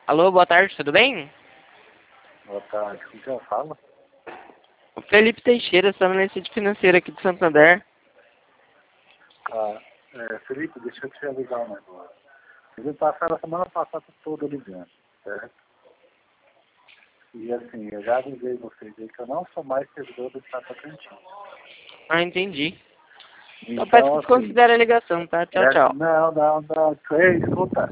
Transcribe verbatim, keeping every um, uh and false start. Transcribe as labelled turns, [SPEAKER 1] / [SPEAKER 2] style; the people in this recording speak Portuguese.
[SPEAKER 1] Alô, boa tarde, tudo bem?
[SPEAKER 2] Boa tarde, com quem eu falo?
[SPEAKER 1] O Felipe Teixeira, sou analista financeiro aqui de Santander.
[SPEAKER 2] Ah, é, Felipe, deixa eu te avisar um negócio. Eu passei a semana passada toda ligando, certo? E assim, eu já avisei vocês aí que eu não sou mais servidor do Estado Tocantins.
[SPEAKER 1] Ah, entendi. Então,
[SPEAKER 2] Então,
[SPEAKER 1] peço que
[SPEAKER 2] assim,
[SPEAKER 1] desconsidere a ligação, tá? Tchau,
[SPEAKER 2] é,
[SPEAKER 1] tchau.
[SPEAKER 2] não, não, não, ei, escuta.